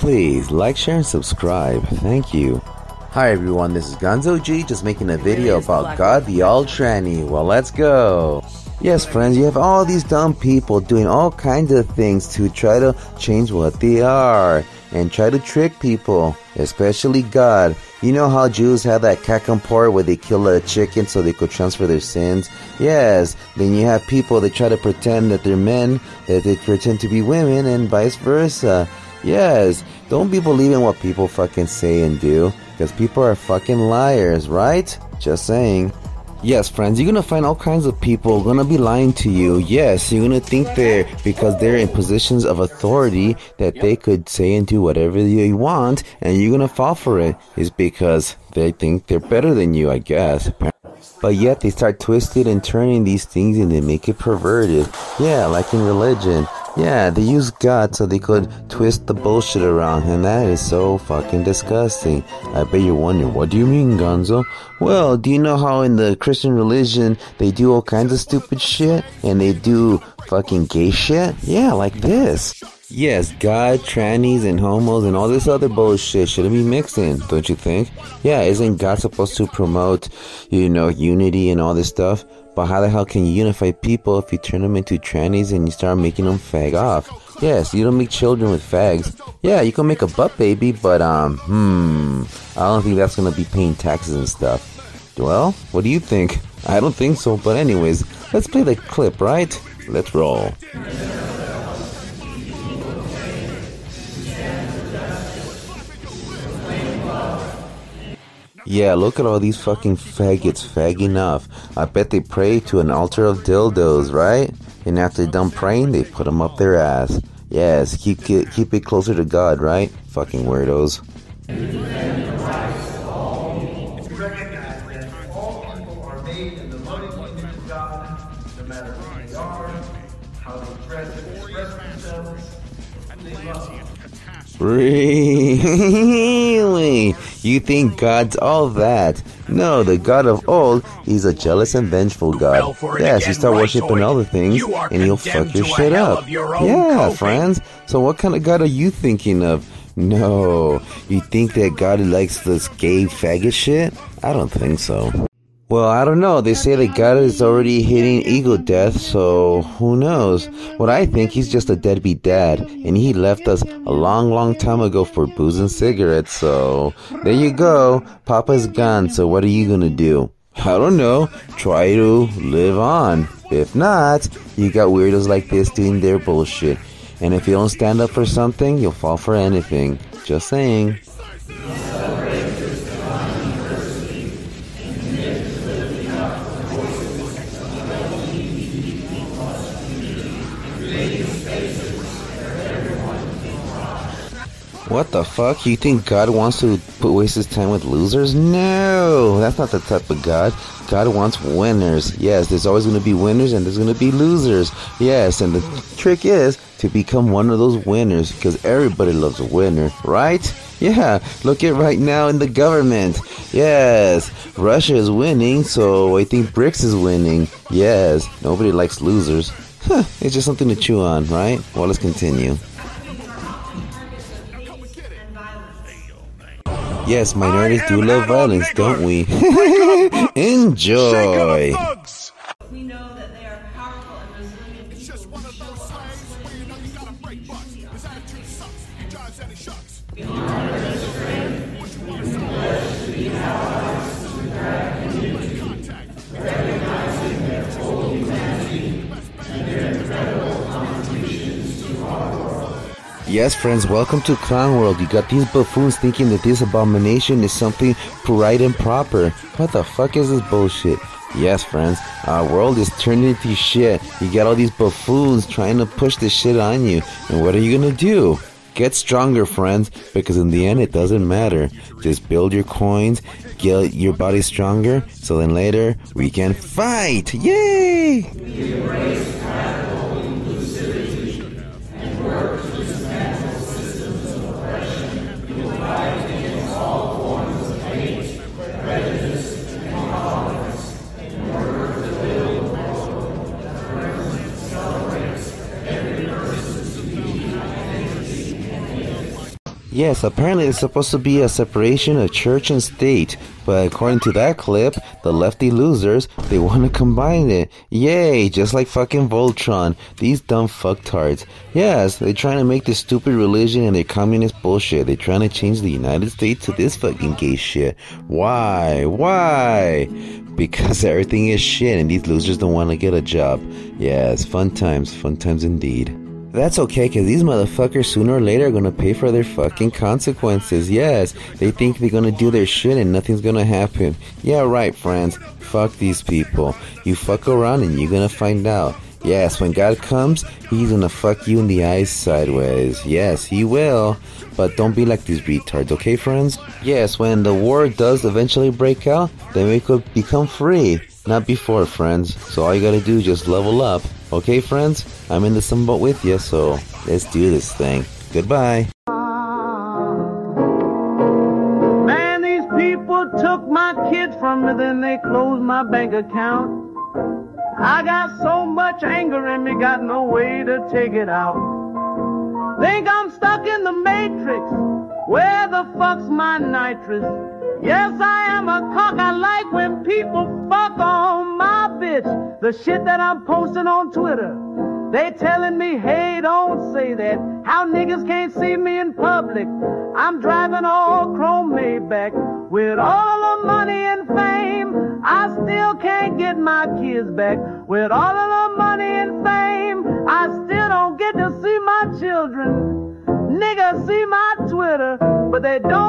please like, share, and subscribe. Thank you. Hi everyone, this is Gonzo G, just making a video about God the All Tranny. Well, let's go. Yes, friends, you have all these dumb people doing all kinds of things to try to change what they are and try to trick people, especially God. You know how Jews have that cakampor where they kill a chicken so they could transfer their sins? Yes, then you have people that try to pretend that they're men, that they pretend to be women, and vice versa. Yes, don't be believing what people fucking say and do, because people are fucking liars, right? Just saying. Yes, friends, you're gonna find all kinds of people gonna be lying to you. Yes, you're gonna think because they're in positions of authority that they could say and do whatever you want, and you're gonna fall for it. It's because they think they're better than you, I guess. But yet they start twisting and turning these things and they make it perverted. Yeah, like in religion. Yeah, they use God so they could twist the bullshit around, and that is so fucking disgusting. I bet you're wondering, what do you mean, Gonzo? Well, do you know how in the Christian religion they do all kinds of stupid shit? And they do fucking gay shit? Yeah, like this. Yes, God, trannies, and homos, and all this other bullshit shouldn't be mixed in, don't you think? Yeah, isn't God supposed to promote, unity and all this stuff? But how the hell can you unify people if you turn them into trannies and you start making them fag off? Yes, you don't make children with fags. Yeah, you can make a butt baby, but I don't think that's gonna be paying taxes and stuff. Well, what do you think? I don't think so, but anyways, let's play the clip, right? Let's roll. Yeah, look at all these fucking faggots fagging off. I bet they pray to an altar of dildos, right? And after they're done praying, they put them up their ass. Yes, keep it closer to God, right? Fucking weirdos. Really? You think God's all that? No, the God of old, he's a jealous and vengeful God. Yes, you start worshipping other things, and he'll fuck your shit up. Yeah, friends. So what kind of God are you thinking of? No, you think that God likes this gay faggot shit? I don't think so. Well, I don't know. They say that God is already hitting ego death, so who knows? What I think, he's just a deadbeat dad, and he left us a long, long time ago for booze and cigarettes, so there you go. Papa's gone, so what are you gonna do? I don't know. Try to live on. If not, you got weirdos like this doing their bullshit. And if you don't stand up for something, you'll fall for anything. Just saying. What the fuck? You think God wants to waste his time with losers? No, that's not the type of God. God wants winners. Yes, there's always going to be winners and there's going to be losers. Yes, and the trick is to become one of those winners, because everybody loves a winner, right? Yeah, look at right now in the government. Yes, Russia is winning, so I think BRICS is winning. Yes, nobody likes losers. It's just something to chew on, right? Well, let's continue. Yes, minorities do love violence, don't we? Enjoy! We know that they are powerful and resilient. It's just one of those signs where you know you gotta break butts. His attitude sucks. He drives and he shucks. Recognizing their full humanity and their incredible contributions to our world. Yes, friends, welcome to Clown World. You got these buffoons thinking that this abomination is something right and proper. What the fuck is this bullshit? Yes, friends, our world is turning into shit. You got all these buffoons trying to push this shit on you. And what are you gonna do? Get stronger, friends, because in the end it doesn't matter. Just build your coins, get your body stronger, so then later we can fight. Yay! We embrace radical inclusivity and work to dismantle systems of oppression, unite against all forms of hate, prejudice, and intolerance, in order to build a world that celebrates every person's unique identity. Yes, apparently there's supposed to be a separation of church and state, but according to that clip, the lefty losers, they want to combine it. Yay, just like fucking Voltron, these dumb fucktards. Yes, they're trying to make this stupid religion and their communist bullshit. They're trying to change the United States to this fucking gay shit. Why? Why? Because everything is shit and these losers don't want to get a job. Yes, fun times indeed. That's okay, cause these motherfuckers sooner or later are gonna pay for their fucking consequences. Yes, they think they're gonna do their shit and nothing's gonna happen. Yeah, right, friends. Fuck these people. You fuck around and you're gonna find out. Yes, when God comes, he's gonna fuck you in the eyes sideways. Yes, he will. But don't be like these retards, okay, friends? Yes, when the war does eventually break out, then we could become free. Not before, friends. So all you gotta do is just level up. Okay, friends? I'm in the same boat with you, so let's do this thing. Goodbye. Man, these people took my kids from me, then they closed my bank account. I got so much anger in me, got no way to take it out. Think I'm stuck in the matrix. Where the fuck's my nitrous? Yes, I am a cock. I like when people fuck on my bitch. The shit that I'm posting on Twitter, they telling me, hey, don't say that. How niggas can't see me in public. I'm driving all chrome Maybach. With all the money and fame, I still can't get my kids back. With all of the money and fame, I still don't get to see my children. Niggas see my Twitter, but they don't